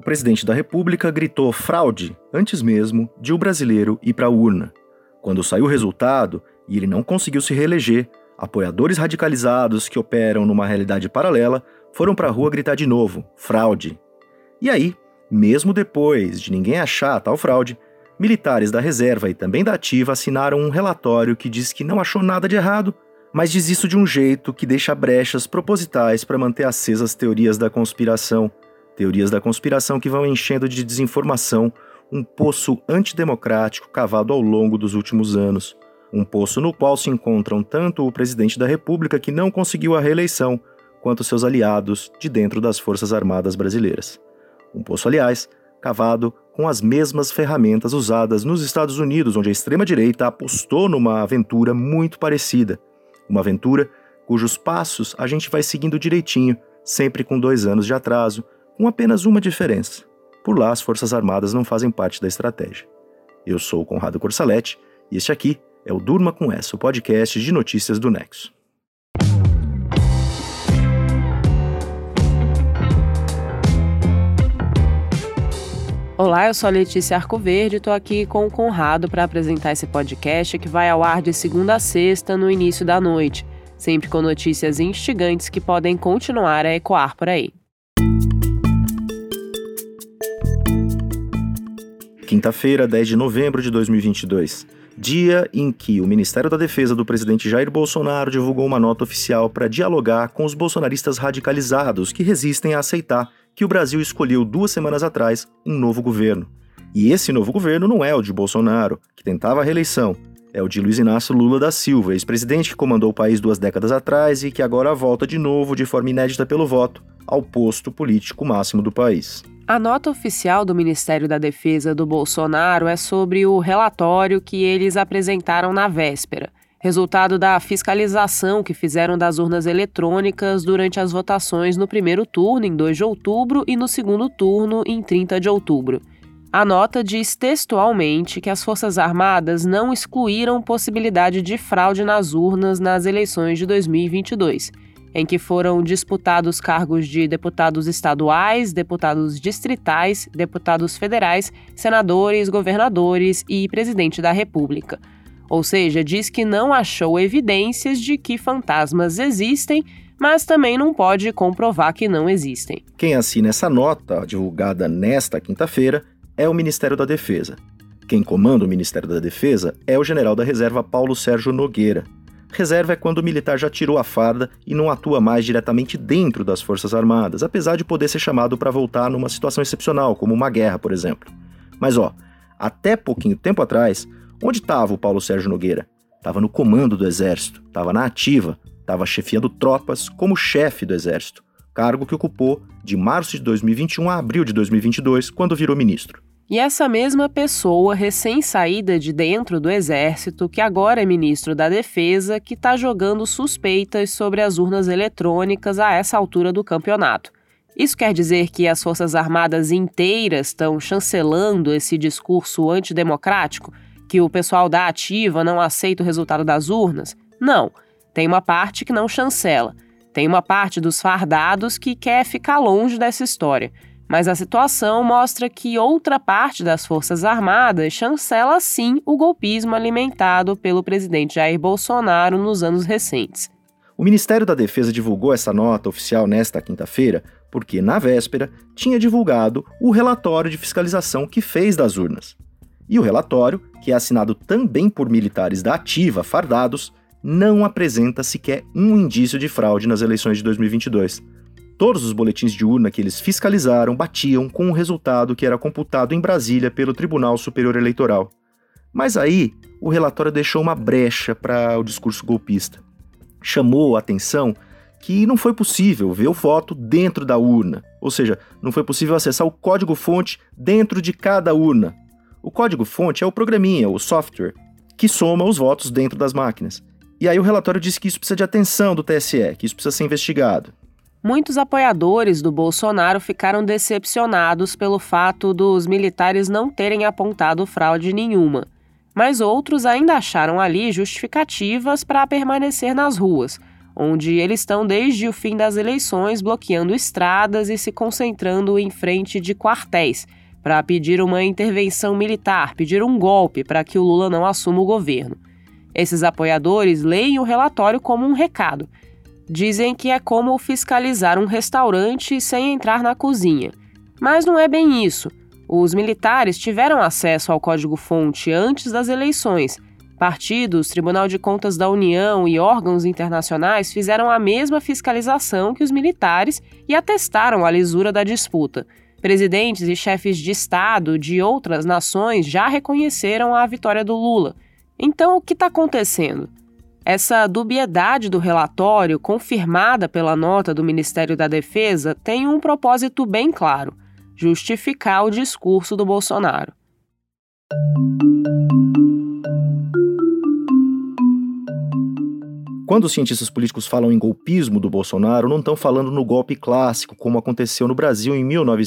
presidente da República gritou fraude antes mesmo de o brasileiro ir para a urna. Quando saiu o resultado e ele não conseguiu se reeleger, apoiadores radicalizados que operam numa realidade paralela foram para a rua gritar de novo, fraude. E aí, mesmo depois de ninguém achar tal fraude, militares da reserva e também da ativa assinaram um relatório que diz que não achou nada de errado, mas diz isso de um jeito que deixa brechas propositais para manter acesas teorias da conspiração. Teorias da conspiração que vão enchendo de desinformação um poço antidemocrático cavado ao longo dos últimos anos. Um poço no qual se encontram tanto o presidente da República, que não conseguiu a reeleição, quanto seus aliados de dentro das Forças Armadas brasileiras. Um poço, aliás, cavado com as mesmas ferramentas usadas nos Estados Unidos, onde a extrema-direita apostou numa aventura muito parecida. Uma aventura cujos passos a gente vai seguindo direitinho, sempre com 2 anos de atraso, com apenas uma diferença. Por lá, as Forças Armadas não fazem parte da estratégia. Eu sou o Conrado Corsaletti e este aqui é o Durma com Essa, o podcast de notícias do Nexo. Olá, eu sou a Letícia Arcoverde e estou aqui com o Conrado para apresentar esse podcast que vai ao ar de segunda a sexta no início da noite, sempre com notícias instigantes que podem continuar a ecoar por aí. Quinta-feira, 10 de novembro de 2022, dia em que o Ministério da Defesa do presidente Jair Bolsonaro divulgou uma nota oficial para dialogar com os bolsonaristas radicalizados que resistem a aceitar que o Brasil escolheu 2 semanas atrás um novo governo. E esse novo governo não é o de Bolsonaro, que tentava a reeleição, é o de Luiz Inácio Lula da Silva, ex-presidente que comandou o país 2 décadas atrás e que agora volta de novo, de forma inédita pelo voto, ao posto político máximo do país. A nota oficial do Ministério da Defesa do Bolsonaro é sobre o relatório que eles apresentaram na véspera, resultado da fiscalização que fizeram das urnas eletrônicas durante as votações no primeiro turno, em 2 de outubro, e no segundo turno, em 30 de outubro. A nota diz textualmente que as Forças Armadas não excluíram possibilidade de fraude nas urnas nas eleições de 2022, em que foram disputados cargos de deputados estaduais, deputados distritais, deputados federais, senadores, governadores e presidente da República. Ou seja, diz que não achou evidências de que fantasmas existem, mas também não pode comprovar que não existem. Quem assina essa nota, divulgada nesta quinta-feira, é o Ministério da Defesa. Quem comanda o Ministério da Defesa é o general da reserva Paulo Sérgio Nogueira. Reserva é quando o militar já tirou a farda e não atua mais diretamente dentro das Forças Armadas, apesar de poder ser chamado para voltar numa situação excepcional, como uma guerra, por exemplo. Mas até pouquinho tempo atrás, onde estava o Paulo Sérgio Nogueira? Estava no comando do Exército, estava na ativa, estava chefiando tropas como chefe do Exército, cargo que ocupou de março de 2021 a abril de 2022, quando virou ministro. E essa mesma pessoa, recém-saída de dentro do Exército, que agora é ministro da Defesa, que está jogando suspeitas sobre as urnas eletrônicas a essa altura do campeonato. Isso quer dizer que as Forças Armadas inteiras estão chancelando esse discurso antidemocrático? Que o pessoal da ativa não aceita o resultado das urnas? Não, tem uma parte que não chancela. Tem uma parte dos fardados que quer ficar longe dessa história. Mas a situação mostra que outra parte das Forças Armadas chancela sim o golpismo alimentado pelo presidente Jair Bolsonaro nos anos recentes. O Ministério da Defesa divulgou essa nota oficial nesta quinta-feira porque, na véspera, tinha divulgado o relatório de fiscalização que fez das urnas. E o relatório, que é assinado também por militares da ativa fardados, não apresenta sequer um indício de fraude nas eleições de 2022. Todos os boletins de urna que eles fiscalizaram batiam com o resultado que era computado em Brasília pelo Tribunal Superior Eleitoral. Mas aí, o relatório deixou uma brecha para o discurso golpista. Chamou a atenção que não foi possível ver o voto dentro da urna, ou seja, não foi possível acessar o código-fonte dentro de cada urna. O código-fonte é o programinha, o software, que soma os votos dentro das máquinas. E aí o relatório diz que isso precisa de atenção do TSE, que isso precisa ser investigado. Muitos apoiadores do Bolsonaro ficaram decepcionados pelo fato dos militares não terem apontado fraude nenhuma. Mas outros ainda acharam ali justificativas para permanecer nas ruas. onde eles estão desde o fim das eleições bloqueando estradas e se concentrando em frente de quartéis para pedir uma intervenção militar, pedir um golpe para que o Lula não assuma o governo. Esses apoiadores leem o relatório como um recado. Dizem que é como fiscalizar um restaurante sem entrar na cozinha. Mas não é bem isso. Os militares tiveram acesso ao código-fonte antes das eleições. Partidos, Tribunal de Contas da União e órgãos internacionais fizeram a mesma fiscalização que os militares e atestaram a lisura da disputa. Presidentes e chefes de Estado de outras nações já reconheceram a vitória do Lula. Então, o que está acontecendo? Essa dubiedade do relatório, confirmada pela nota do Ministério da Defesa, tem um propósito bem claro: justificar o discurso do Bolsonaro. Quando os cientistas políticos falam em golpismo do Bolsonaro, não estão falando no golpe clássico, como aconteceu no Brasil em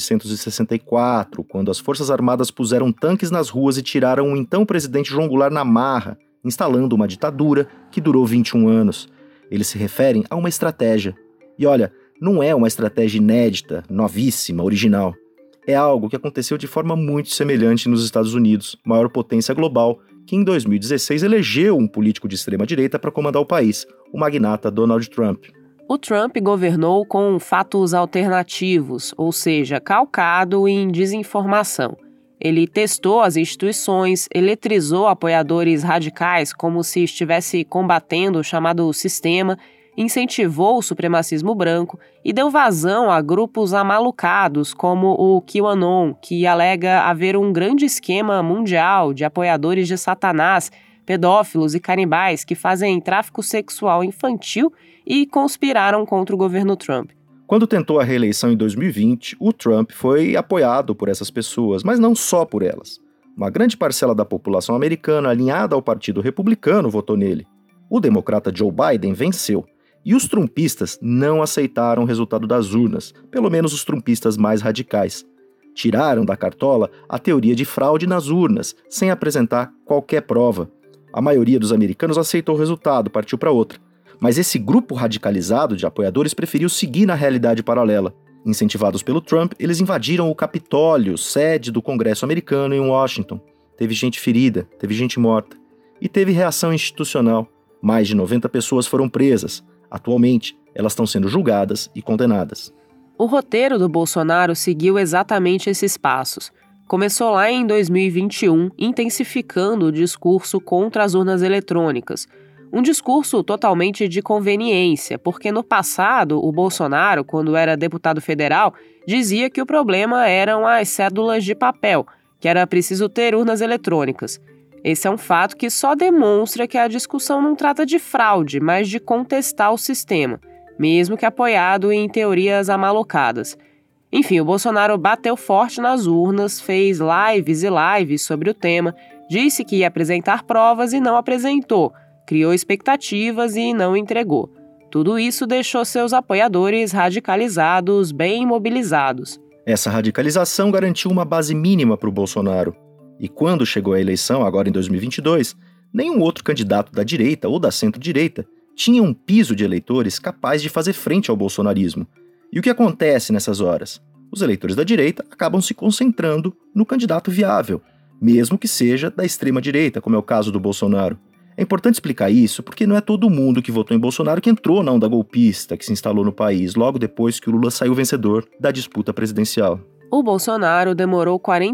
1964, quando as Forças Armadas puseram tanques nas ruas e tiraram o então presidente João Goulart na marra, instalando uma ditadura que durou 21 anos. Eles se referem a uma estratégia. E olha, não é uma estratégia inédita, novíssima, original. É algo que aconteceu de forma muito semelhante nos Estados Unidos, maior potência global, que em 2016 elegeu um político de extrema-direita para comandar o país, o magnata Donald Trump. O Trump governou com fatos alternativos, ou seja, calcado em desinformação. Ele testou as instituições, eletrizou apoiadores radicais como se estivesse combatendo o chamado sistema, incentivou o supremacismo branco e deu vazão a grupos amalucados como o QAnon, que alega haver um grande esquema mundial de apoiadores de Satanás, pedófilos e canibais que fazem tráfico sexual infantil e conspiraram contra o governo Trump. Quando tentou a reeleição em 2020, o Trump foi apoiado por essas pessoas, mas não só por elas. Uma grande parcela da população americana alinhada ao Partido Republicano votou nele. O democrata Joe Biden venceu. E os trumpistas não aceitaram o resultado das urnas, pelo menos os trumpistas mais radicais. Tiraram da cartola a teoria de fraude nas urnas, sem apresentar qualquer prova. A maioria dos americanos aceitou o resultado, partiu para outra. Mas esse grupo radicalizado de apoiadores preferiu seguir na realidade paralela. Incentivados pelo Trump, eles invadiram o Capitólio, sede do Congresso americano em Washington. Teve gente ferida, teve gente morta. E teve reação institucional. Mais de 90 pessoas foram presas. Atualmente, elas estão sendo julgadas e condenadas. O roteiro do Bolsonaro seguiu exatamente esses passos. Começou lá em 2021, intensificando o discurso contra as urnas eletrônicas. Um discurso totalmente de conveniência, porque no passado o Bolsonaro, quando era deputado federal, dizia que o problema eram as cédulas de papel, que era preciso ter urnas eletrônicas. Esse é um fato que só demonstra que a discussão não trata de fraude, mas de contestar o sistema, mesmo que apoiado em teorias amalocadas. Enfim, o Bolsonaro bateu forte nas urnas, fez lives e lives sobre o tema, disse que ia apresentar provas e não apresentou, criou expectativas e não entregou. Tudo isso deixou seus apoiadores radicalizados bem mobilizados. Essa radicalização garantiu uma base mínima para o Bolsonaro. E quando chegou a eleição, agora em 2022, nenhum outro candidato da direita ou da centro-direita tinha um piso de eleitores capaz de fazer frente ao bolsonarismo. E o que acontece nessas horas? Os eleitores da direita acabam se concentrando no candidato viável, mesmo que seja da extrema-direita, como é o caso do Bolsonaro. É importante explicar isso porque não é todo mundo que votou em Bolsonaro que entrou na onda golpista que se instalou no país logo depois que o Lula saiu vencedor da disputa presidencial. O Bolsonaro demorou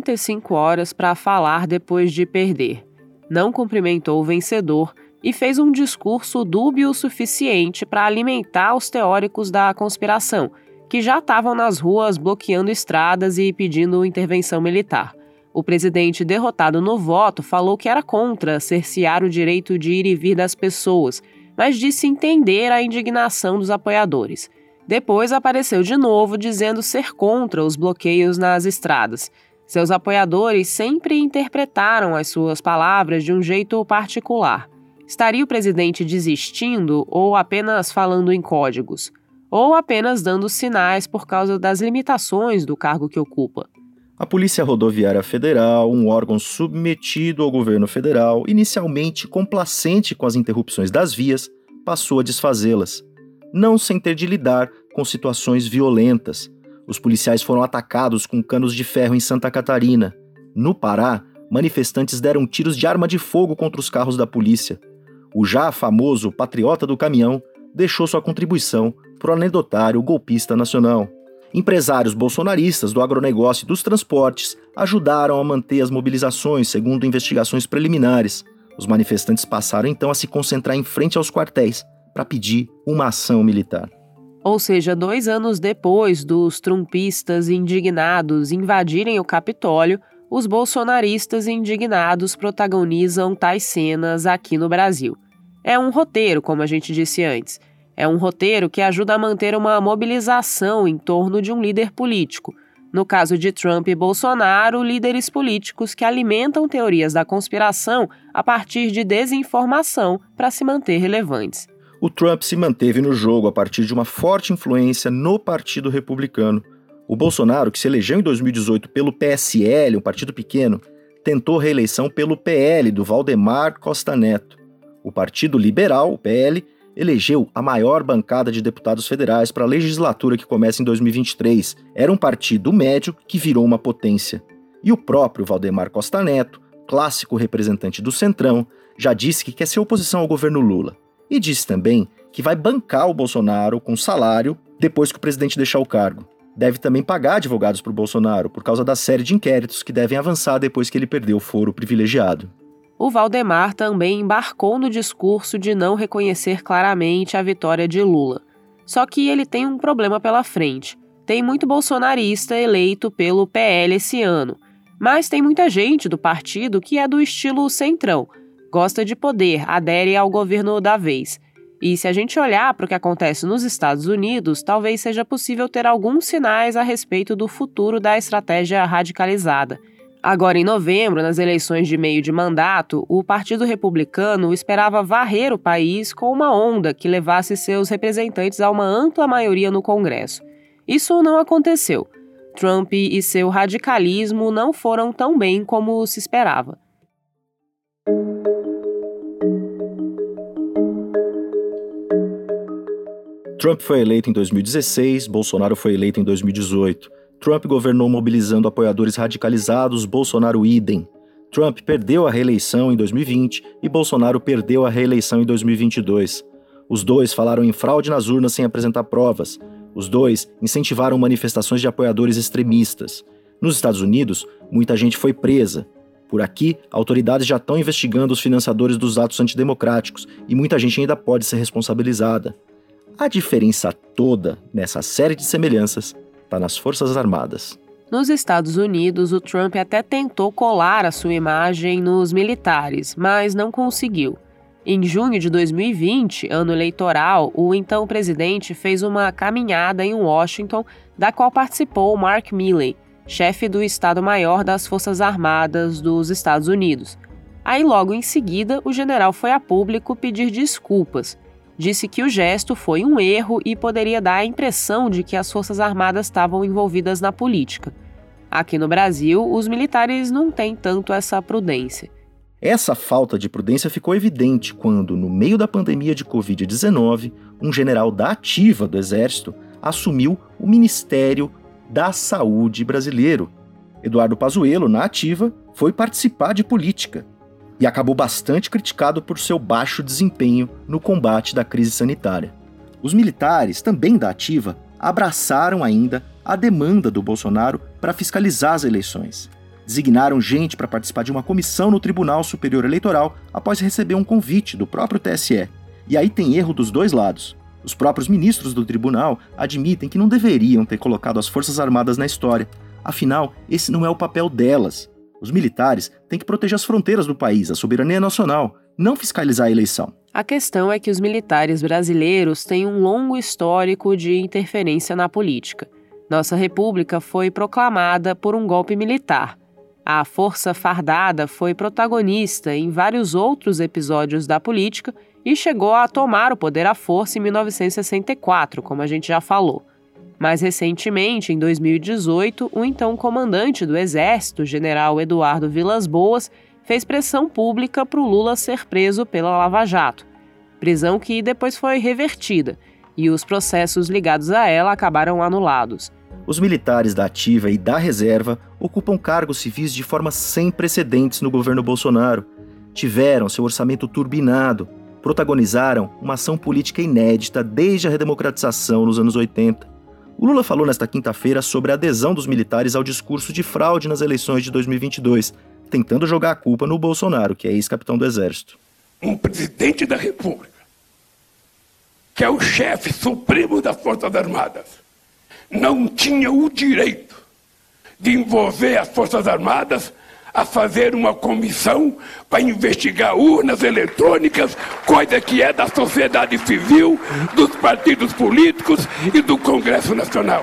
45 horas para falar depois de perder. Não cumprimentou o vencedor e fez um discurso dúbio o suficiente para alimentar os teóricos da conspiração, que já estavam nas ruas bloqueando estradas e pedindo intervenção militar. O presidente, derrotado no voto, falou que era contra cercear o direito de ir e vir das pessoas, mas disse entender a indignação dos apoiadores. Depois apareceu de novo dizendo ser contra os bloqueios nas estradas. Seus apoiadores sempre interpretaram as suas palavras de um jeito particular. Estaria o presidente desistindo ou apenas falando em códigos? Ou apenas dando sinais por causa das limitações do cargo que ocupa? A Polícia Rodoviária Federal, um órgão submetido ao governo federal, inicialmente complacente com as interrupções das vias, passou a desfazê-las. não sem ter de lidar com situações violentas. Os policiais foram atacados com canos de ferro em Santa Catarina. No Pará, manifestantes deram tiros de arma de fogo contra os carros da polícia. O já famoso patriota do caminhão deixou sua contribuição para o anedotário golpista nacional. Empresários bolsonaristas do agronegócio e dos transportes ajudaram a manter as mobilizações, segundo investigações preliminares. Os manifestantes passaram então a se concentrar em frente aos quartéis para pedir uma ação militar. Ou seja, 2 anos depois dos trumpistas indignados invadirem o Capitólio, os bolsonaristas indignados protagonizam tais cenas aqui no Brasil. É um roteiro, como a gente disse antes. É um roteiro que ajuda a manter uma mobilização em torno de um líder político. No caso de Trump e Bolsonaro, líderes políticos que alimentam teorias da conspiração a partir de desinformação para se manter relevantes. O Trump se manteve no jogo a partir de uma forte influência no Partido Republicano. O Bolsonaro, que se elegeu em 2018 pelo PSL, um partido pequeno, tentou reeleição pelo PL do Valdemar Costa Neto. O Partido Liberal, o PL, elegeu a maior bancada de deputados federais para a legislatura que começa em 2023. Era um partido médio que virou uma potência. E o próprio Valdemar Costa Neto, clássico representante do Centrão, já disse que quer ser oposição ao governo Lula. E disse também que vai bancar o Bolsonaro com salário depois que o presidente deixar o cargo. Deve também pagar advogados para o Bolsonaro por causa da série de inquéritos que devem avançar depois que ele perdeu o foro privilegiado. O Valdemar também embarcou no discurso de não reconhecer claramente a vitória de Lula. Só que ele tem um problema pela frente. Tem muito bolsonarista eleito pelo PL esse ano, mas tem muita gente do partido que é do estilo centrão, gosta de poder, adere ao governo da vez. E se a gente olhar para o que acontece nos Estados Unidos, talvez seja possível ter alguns sinais a respeito do futuro da estratégia radicalizada. Agora, em novembro, nas eleições de meio de mandato, o Partido Republicano esperava varrer o país com uma onda que levasse seus representantes a uma ampla maioria no Congresso. Isso não aconteceu. Trump e seu radicalismo não foram tão bem como se esperava. Trump foi eleito em 2016, Bolsonaro foi eleito em 2018. Trump governou mobilizando apoiadores radicalizados, Bolsonaro idem. Trump perdeu a reeleição em 2020 e Bolsonaro perdeu a reeleição em 2022. Os dois falaram em fraude nas urnas sem apresentar provas. Os dois incentivaram manifestações de apoiadores extremistas. Nos Estados Unidos, muita gente foi presa. Por aqui, autoridades já estão investigando os financiadores dos atos antidemocráticos e muita gente ainda pode ser responsabilizada. A diferença toda nessa série de semelhanças está nas Forças Armadas. Nos Estados Unidos, o Trump até tentou colar a sua imagem nos militares, mas não conseguiu. Em junho de 2020, ano eleitoral, o então presidente fez uma caminhada em Washington, da qual participou Mark Milley, chefe do Estado-Maior das Forças Armadas dos Estados Unidos. Aí, logo em seguida, o general foi a público pedir desculpas. Disse que o gesto foi um erro e poderia dar a impressão de que as Forças Armadas estavam envolvidas na política. Aqui no Brasil, os militares não têm tanto essa prudência. Essa falta de prudência ficou evidente quando, no meio da pandemia de Covid-19, um general da ativa do Exército assumiu o Ministério da Saúde brasileiro. Eduardo Pazuello, na ativa, foi participar de política e acabou bastante criticado por seu baixo desempenho no combate da crise sanitária. Os militares, também da ativa, abraçaram ainda a demanda do Bolsonaro para fiscalizar as eleições. Designaram gente para participar de uma comissão no Tribunal Superior Eleitoral após receber um convite do próprio TSE. E aí tem erro dos dois lados. Os próprios ministros do tribunal admitem que não deveriam ter colocado as Forças Armadas na história. Afinal, esse não é o papel delas. Os militares têm que proteger as fronteiras do país, a soberania nacional, não fiscalizar a eleição. A questão é que os militares brasileiros têm um longo histórico de interferência na política. Nossa república foi proclamada por um golpe militar. A Força Fardada foi protagonista em vários outros episódios da política e chegou a tomar o poder à força em 1964, como a gente já falou. Mais recentemente, em 2018, o então comandante do Exército, general Eduardo Vilas Boas, fez pressão pública para o Lula ser preso pela Lava Jato. Prisão que depois foi revertida. e os processos ligados a ela acabaram anulados. Os militares da ativa e da reserva ocupam cargos civis de forma sem precedentes no governo Bolsonaro. Tiveram seu orçamento turbinado, protagonizaram uma ação política inédita desde a redemocratização nos anos 80. O Lula falou nesta quinta-feira sobre a adesão dos militares ao discurso de fraude nas eleições de 2022, tentando jogar a culpa no Bolsonaro, que é ex-capitão do Exército. Um presidente da República, que é o chefe supremo das Forças Armadas, não tinha o direito de envolver as Forças Armadas a fazer uma comissão para investigar urnas eletrônicas, coisa que é da sociedade civil, dos partidos políticos e do Congresso Nacional.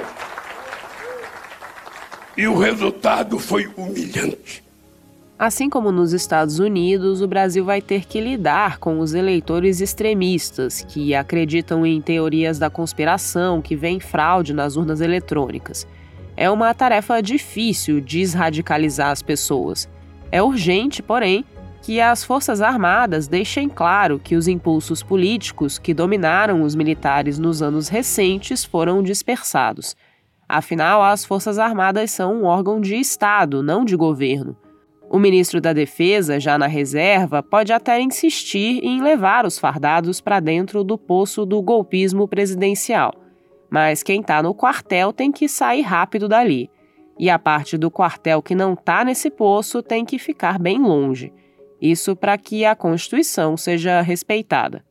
E o resultado foi humilhante. Assim como nos Estados Unidos, o Brasil vai ter que lidar com os eleitores extremistas que acreditam em teorias da conspiração que vêem fraude nas urnas eletrônicas. É uma tarefa difícil desradicalizar as pessoas. É urgente, porém, que as Forças Armadas deixem claro que os impulsos políticos que dominaram os militares nos anos recentes foram dispersados. Afinal, as Forças Armadas são um órgão de Estado, não de governo. O ministro da Defesa, já na reserva, pode até insistir em levar os fardados para dentro do poço do golpismo presidencial. Mas quem está no quartel tem que sair rápido dali. E a parte do quartel que não está nesse poço tem que ficar bem longe. Isso para que a Constituição seja respeitada.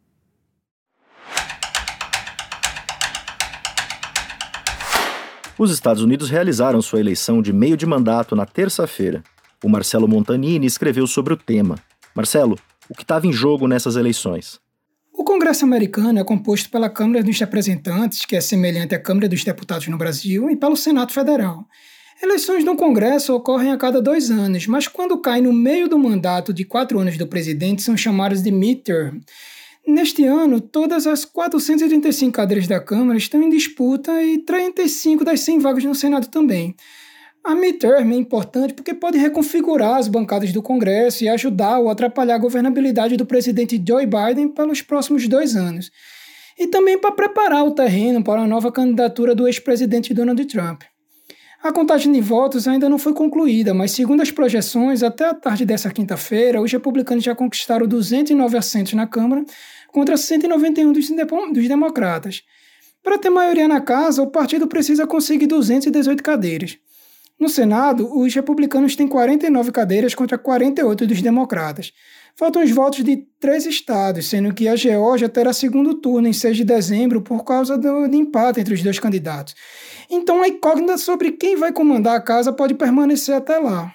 Os Estados Unidos realizaram sua eleição de meio de mandato na terça-feira. O Marcelo Montanini escreveu sobre o tema. Marcelo, o que estava em jogo nessas eleições? O Congresso americano é composto pela Câmara dos Representantes, que é semelhante à Câmara dos Deputados no Brasil, e pelo Senado Federal. Eleições no Congresso ocorrem a cada 2 anos, mas quando caem no meio do mandato de 4 anos do presidente são chamadas de midterm. Neste ano, todas as 435 cadeiras da Câmara estão em disputa e 35 das 100 vagas no Senado também. A midterm é importante porque pode reconfigurar as bancadas do Congresso e ajudar ou atrapalhar a governabilidade do presidente Joe Biden pelos próximos 2 anos. E também para preparar o terreno para a nova candidatura do ex-presidente Donald Trump. A contagem de votos ainda não foi concluída, mas segundo as projeções, até a tarde dessa quinta-feira, os republicanos já conquistaram 209 assentos na Câmara contra 191 dos democratas. Para ter maioria na casa, o partido precisa conseguir 218 cadeiras. No Senado, os republicanos têm 49 cadeiras contra 48 dos democratas. Faltam os votos de 3 estados, sendo que a Geórgia terá segundo turno em 6 de dezembro por causa do empate entre os 2 candidatos. Então a incógnita sobre quem vai comandar a casa pode permanecer até lá.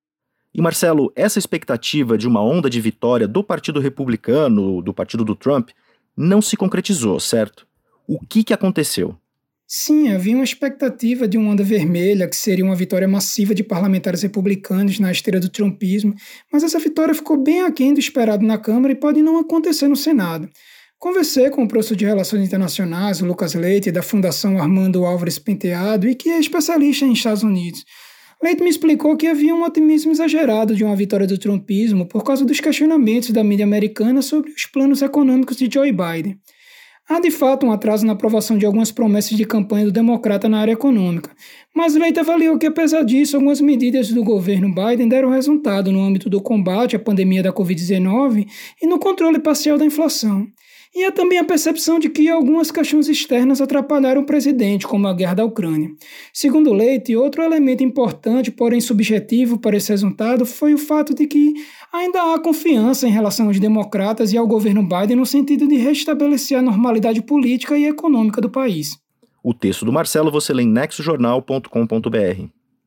E Marcelo, essa expectativa de uma onda de vitória do Partido Republicano, do partido do Trump, não se concretizou, certo? O que aconteceu? Sim, havia uma expectativa de uma onda vermelha, que seria uma vitória massiva de parlamentares republicanos na esteira do trumpismo, mas essa vitória ficou bem aquém do esperado na Câmara e pode não acontecer no Senado. Conversei com o professor de Relações Internacionais, o Lucas Leite, da Fundação Armando Álvares Penteado, e que é especialista em Estados Unidos. Leite me explicou que havia um otimismo exagerado de uma vitória do trumpismo por causa dos questionamentos da mídia americana sobre os planos econômicos de Joe Biden. Há, de fato, um atraso na aprovação de algumas promessas de campanha do democrata na área econômica, mas Leite avaliou que, apesar disso, algumas medidas do governo Biden deram resultado no âmbito do combate à pandemia da Covid-19 e no controle parcial da inflação. E há também a percepção de que algumas questões externas atrapalharam o presidente, como a guerra da Ucrânia. Segundo Leite, outro elemento importante, porém subjetivo para esse resultado, foi o fato de que ainda há confiança em relação aos democratas e ao governo Biden no sentido de restabelecer a normalidade política e econômica do país. O texto do Marcelo você lê em nexojornal.com.br.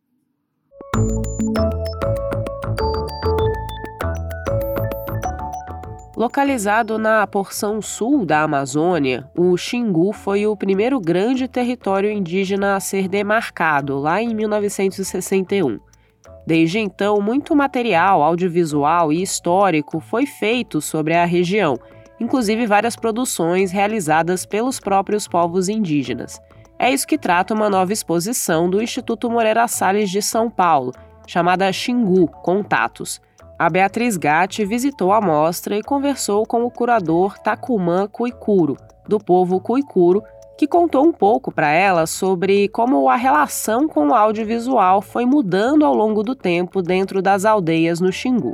Localizado na porção sul da Amazônia, o Xingu foi o primeiro grande território indígena a ser demarcado, lá em 1961. Desde então, muito material audiovisual e histórico foi feito sobre a região, inclusive várias produções realizadas pelos próprios povos indígenas. É isso que trata uma nova exposição do Instituto Moreira Salles de São Paulo, chamada Xingu Contatos. A Beatriz Gatti visitou a mostra e conversou com o curador Tacumã Cuicuro, do povo Cuicuro, que contou um pouco para ela sobre como a relação com o audiovisual foi mudando ao longo do tempo dentro das aldeias no Xingu.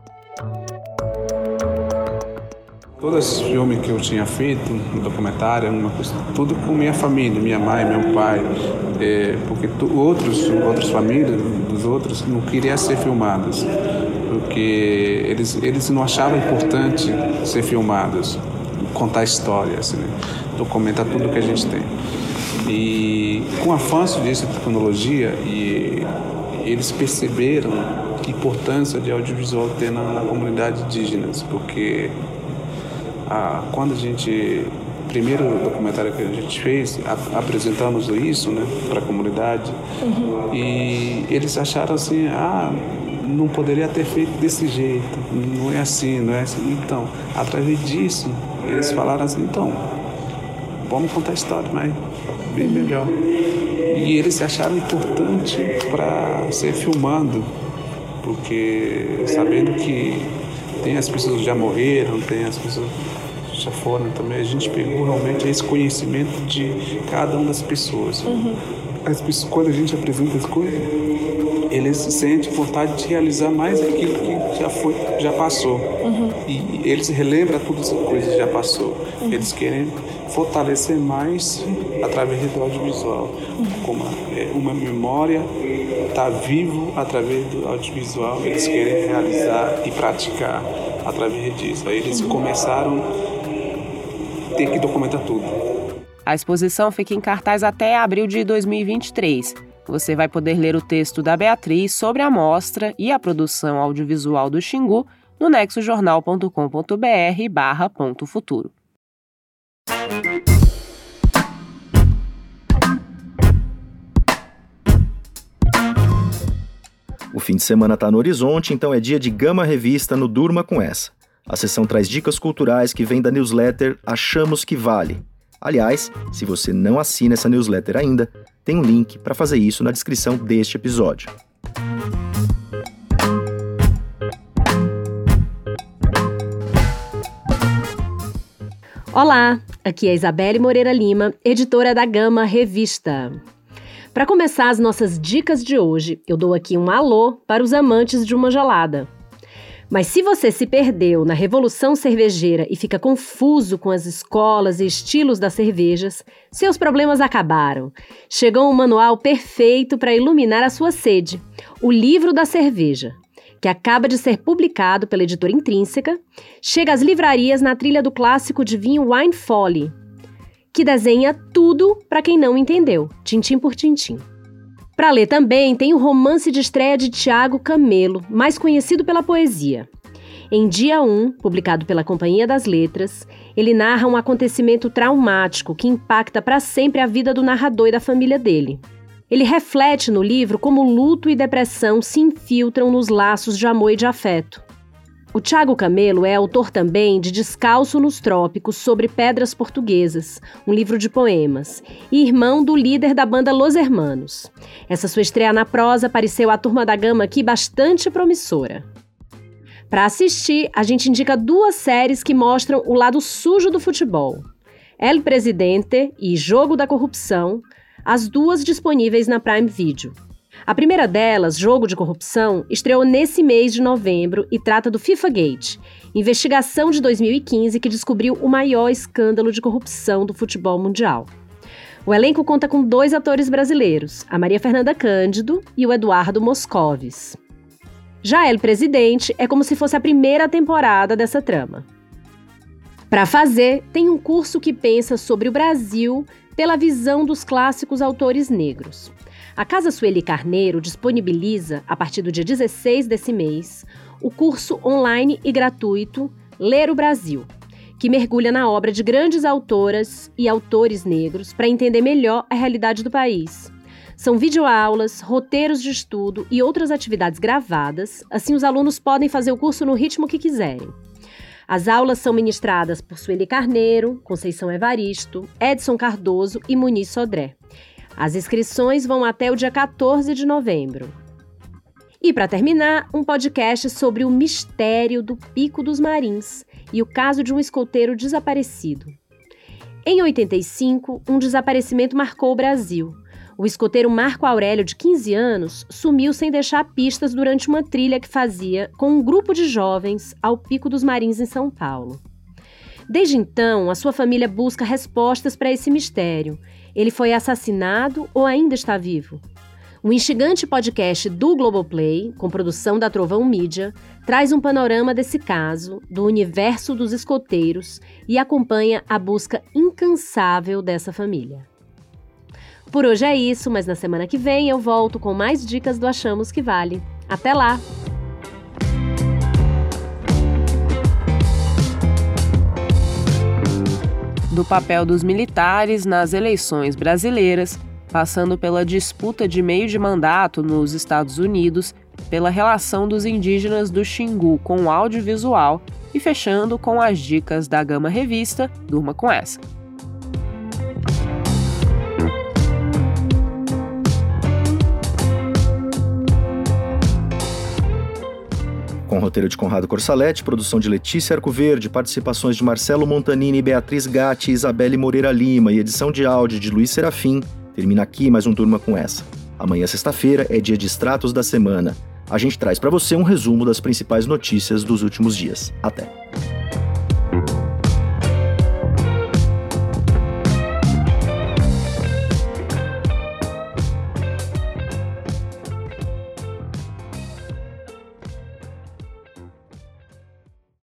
Todo esse filme que eu tinha feito, um documentário, tudo com minha família, minha mãe, meu pai, porque outras famílias dos outros não queriam ser filmados, porque eles não achavam importante ser filmados, contar histórias, né? Documentar tudo que a gente tem. E com o avanço dessa tecnologia, eles perceberam a importância de audiovisual ter na comunidade indígena, porque quando primeiro documentário que a gente fez, apresentamos isso, né, para a comunidade, e eles acharam assim, não poderia ter feito desse jeito, não é assim. Então, através disso, eles falaram assim, então, vamos contar a história, mas bem melhor. E eles acharam importante para ser filmado, porque sabendo que tem as pessoas que já morreram, tem as pessoas que já foram também, a gente pegou realmente esse conhecimento de cada uma das pessoas. As pessoas, quando a gente apresenta as coisas, eles sentem vontade de realizar mais aquilo que já passou. E eles relembram todas as coisas que já passou. Eles querem fortalecer mais através do audiovisual. Como uma memória está vivo através do audiovisual, eles querem realizar e praticar através disso. Aí eles começaram a ter que documentar tudo. A exposição fica em cartaz até abril de 2023. Você vai poder ler o texto da Beatriz sobre a mostra e a produção audiovisual do Xingu no nexojornal.com.br/.futuro. O fim de semana está no horizonte, então é dia de Gama Revista no Durma Com Essa. A sessão traz dicas culturais que vem da newsletter Achamos Que Vale. Aliás, se você não assina essa newsletter ainda, tem um link para fazer isso na descrição deste episódio. Olá, aqui é Isabelle Moreira Lima, editora da Gama Revista. Para começar as nossas dicas de hoje, eu dou aqui um alô para os amantes de uma gelada. Mas se você se perdeu na Revolução Cervejeira e fica confuso com as escolas e estilos das cervejas, seus problemas acabaram. Chegou um manual perfeito para iluminar a sua sede, o Livro da Cerveja, que acaba de ser publicado pela editora Intrínseca, chega às livrarias na trilha do clássico de vinho Wine Folly, que desenha tudo para quem não entendeu, tintim por tintim. Para ler também tem o romance de estreia de Tiago Camelo, mais conhecido pela poesia. Em Dia 1, publicado pela Companhia das Letras, ele narra um acontecimento traumático que impacta para sempre a vida do narrador e da família dele. Ele reflete no livro como luto e depressão se infiltram nos laços de amor e de afeto. O Tiago Camelo é autor também de Descalço nos Trópicos sobre Pedras Portuguesas, um livro de poemas, e irmão do líder da banda Los Hermanos. Essa sua estreia na prosa pareceu à Turma da Gama aqui bastante promissora. Para assistir, a gente indica 2 séries que mostram o lado sujo do futebol: El Presidente e Jogo da Corrupção, as 2 disponíveis na Prime Video. A primeira delas, Jogo de Corrupção, estreou nesse mês de novembro e trata do FIFA Gate, investigação de 2015 que descobriu o maior escândalo de corrupção do futebol mundial. O elenco conta com 2 atores brasileiros, a Maria Fernanda Cândido e o Eduardo Moscovis. Já El Presidente é como se fosse a primeira temporada dessa trama. Para fazer, tem um curso que pensa sobre o Brasil pela visão dos clássicos autores negros. A Casa Sueli Carneiro disponibiliza, a partir do dia 16 desse mês, o curso online e gratuito Ler o Brasil, que mergulha na obra de grandes autoras e autores negros para entender melhor a realidade do país. São videoaulas, roteiros de estudo e outras atividades gravadas, assim os alunos podem fazer o curso no ritmo que quiserem. As aulas são ministradas por Sueli Carneiro, Conceição Evaristo, Edson Cardoso e Muniz Sodré. As inscrições vão até o dia 14 de novembro. E, para terminar, um podcast sobre o mistério do Pico dos Marins e o caso de um escoteiro desaparecido. Em 85, um desaparecimento marcou o Brasil. O escoteiro Marco Aurélio, de 15 anos, sumiu sem deixar pistas durante uma trilha que fazia com um grupo de jovens ao Pico dos Marins, em São Paulo. Desde então, a sua família busca respostas para esse mistério. Ele foi assassinado ou ainda está vivo? O instigante podcast do Globoplay, com produção da Trovão Mídia, traz um panorama desse caso, do universo dos escoteiros e acompanha a busca incansável dessa família. Por hoje é isso, mas na semana que vem eu volto com mais dicas do Achamos que Vale. Até lá! Do papel dos militares nas eleições brasileiras, passando pela disputa de meio de mandato nos Estados Unidos, pela relação dos indígenas do Xingu com o audiovisual e fechando com as dicas da Gama Revista, durma com essa. Com roteiro de Conrado Corsaletti, produção de Letícia Arcoverde, participações de Marcelo Montanini, Beatriz Gatti e Isabelle Moreira Lima e edição de áudio de Luiz Serafim, termina aqui mais um Turma com essa. Amanhã, sexta-feira, é dia de extratos da semana. A gente traz para você um resumo das principais notícias dos últimos dias. Até!